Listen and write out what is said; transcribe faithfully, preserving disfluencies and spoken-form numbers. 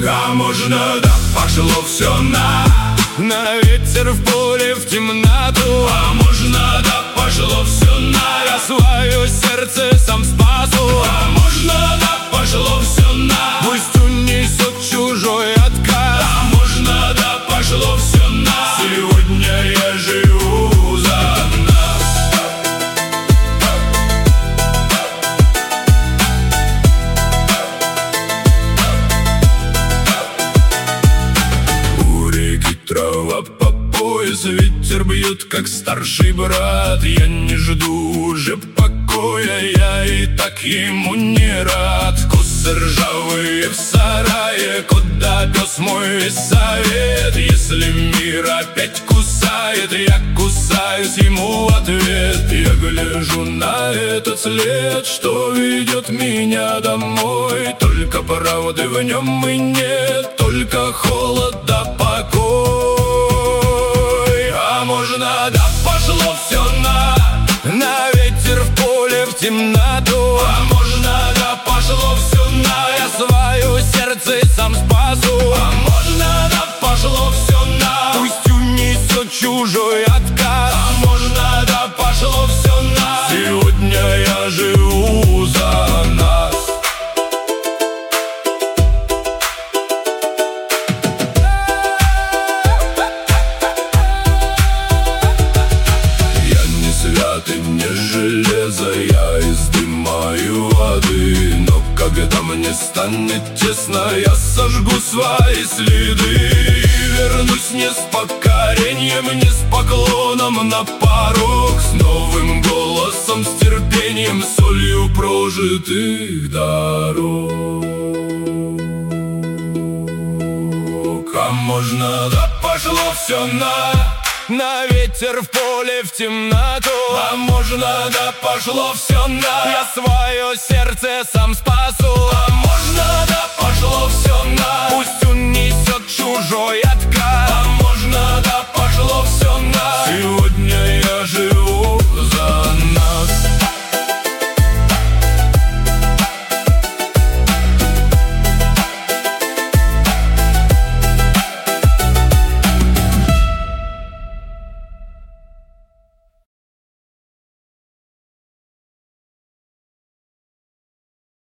А можно, да пошло все на На ветер, в поле, в темноту. А можно, да пошло все на Я свое сердце сам спасу. А можно, да пошло все на Пусть унесет чужой отказ. А можно, да пошло все на Сегодня я живу за нас. У реки трава по пояс, ветер бьет, как старший брат. Я не жду уже покоя, я и так ему не рад. Косы ржавые в сарае, куда пес мой совет? Если мир опять кусает, я кусаюсь ему в ответ. Я гляжу на этот след, что ведет меня домой. Только правды в нем и нет, только холод да покой. А можно, да пошло все на На ветер, в поле, в темноту. А можно, да пошло все на Я свое сердце сам спасу. А можно, да пошло все на Пусть унесет чужой отказ. А можно, да пошло все на Сегодня я живу за нас. Я не свят и не железо, я из дыма и воды. Но когда мне станет тесно, я сожгу свои следы. И вернусь не с покорением, не с поклоном на порог, с новым голосом, с терпением, солью прожитых дорог. А можно, да пошло все на На ветер, в поле, в темноту. А можно, да пошло все на Я свое сердце сам спасу. А можно, да пошло все на Пусть унесет чужой отказ. А